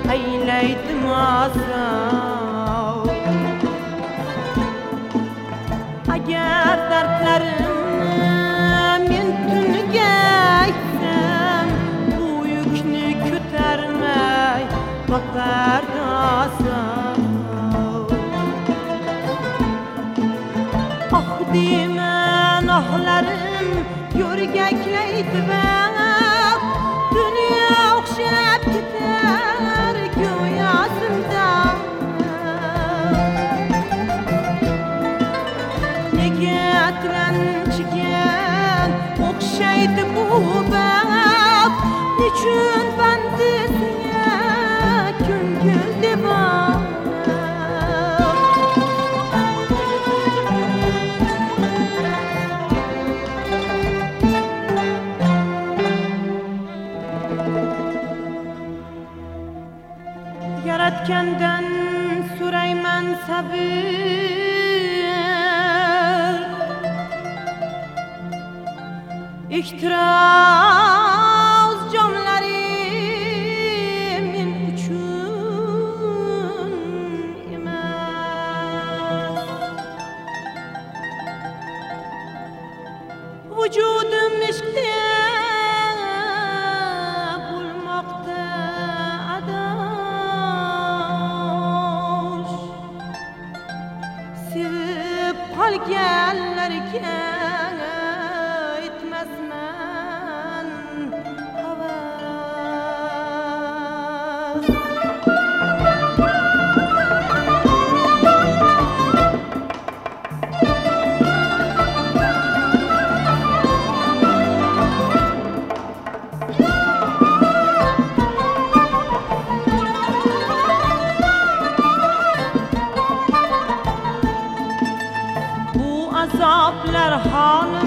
eyleydim asal. Agar dertlerim men tüngetsem, bu yükünü kötermey bakardı asal. Ah dimen ahlarım yürgekleydi ben, dünya okşap gider göğyasımdan. Ne getiren çıkan okşaydı bu bak, niçin bendisine küngüldü bak. Yaratkandan Süreyman sabır, İhtiraz camlarımın üçün emas. Vücudum işkde bulmakta adaş, sevip halgellerken etmezmen havas. Bu azaplar hanı